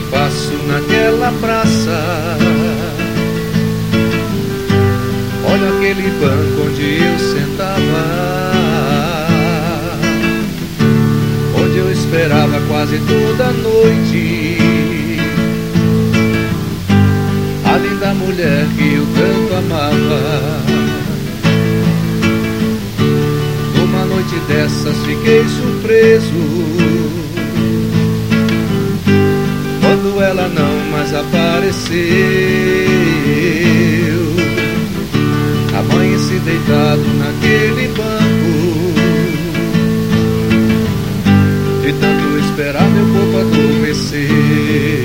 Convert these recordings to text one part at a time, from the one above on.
que passo naquela praça, olho aquele banco onde eu sentava, onde eu esperava quase toda a noite a linda mulher que eu tanto amava. Numa noite dessas fiquei surpreso quando ela não mais apareceu. Amanheci deitado naquele banco, de tanto esperar meu corpo adormeceu.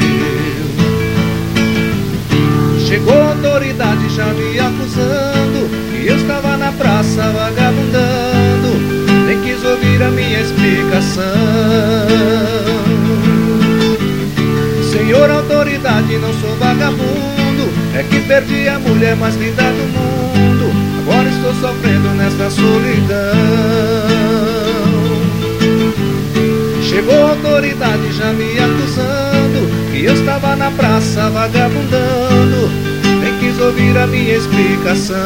Chegou a autoridade já me acusando que eu estava na praça vagabundando, nem quis ouvir a minha explicação. Senhor autoridade, não sou vagabundo, é que perdi a mulher mais linda do mundo, agora estou sofrendo nesta solidão. Chegou a autoridade já me acusando que eu estava na praça vagabundando, nem quis ouvir a minha explicação.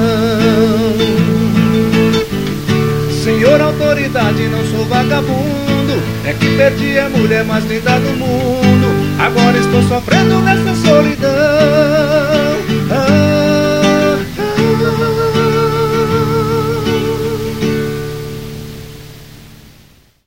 Senhor autoridade, não sou vagabundo, é que perdi a mulher mais linda do mundo, agora estou sofrendo nessa solidão.